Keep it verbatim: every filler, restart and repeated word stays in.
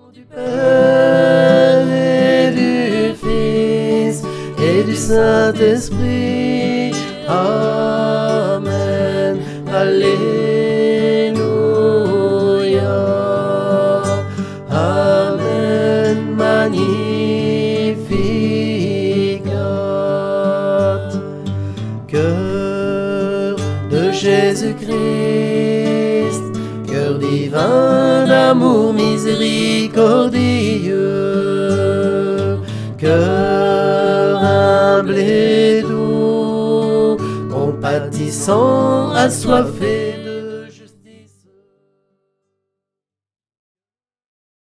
Du Père et du Fils et du Saint-Esprit. Amen. Alléluia. Amen. Magnificat. Cœur de Jésus-Christ, cœur divin d'amour miséricordieux, cœur humble et doux, compatissant, assoiffé